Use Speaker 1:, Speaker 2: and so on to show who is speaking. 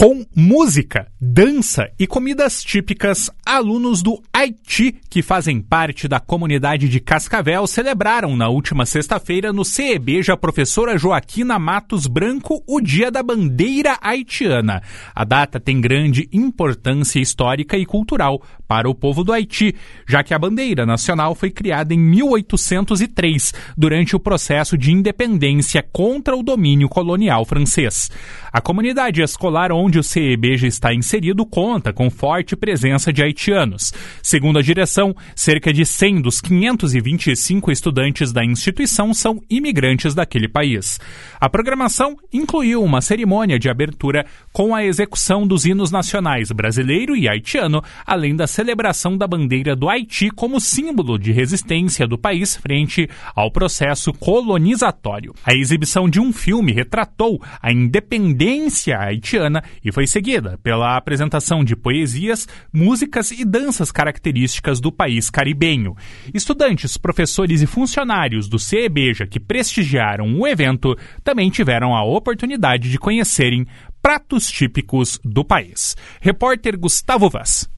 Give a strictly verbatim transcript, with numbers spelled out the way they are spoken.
Speaker 1: Com música, dança e comidas típicas, alunos do Haiti, que fazem parte da comunidade de Cascavel, celebraram na última sexta-feira no CEBEJA a professora Joaquina Matos Branco o Dia da Bandeira Haitiana. A data tem grande importância histórica e cultural para o povo do Haiti, já que a bandeira nacional foi criada em mil oitocentos e três, durante o processo de independência contra o domínio colonial francês. A comunidade escolar onde o CEBEJA está inserido conta com forte presença de haitianos. Segundo a direção, cerca de cem dos quinhentos e vinte e cinco estudantes da instituição são imigrantes daquele país. A programação incluiu uma cerimônia de abertura com a execução dos hinos nacionais brasileiro e haitiano, além da celebração da bandeira do Haiti como símbolo de resistência do país frente ao processo colonizatório. A exibição de um filme retratou a independência haitiana e foi seguida pela apresentação de poesias, músicas e danças características do país caribenho. Estudantes, professores e funcionários do CEBEJA que prestigiaram o evento também tiveram a oportunidade de conhecerem pratos típicos do país. Repórter Gustavo Vaz.